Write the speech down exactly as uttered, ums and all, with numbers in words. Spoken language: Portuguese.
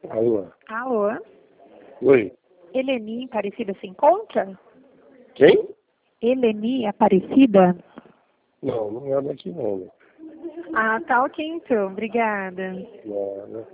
Alô? Alô? Oi? Eleni Aparecida se encontra? Quem? Eleni Aparecida? Não, não é daqui não, né? Ah, tá ok então. Obrigada. Não, né?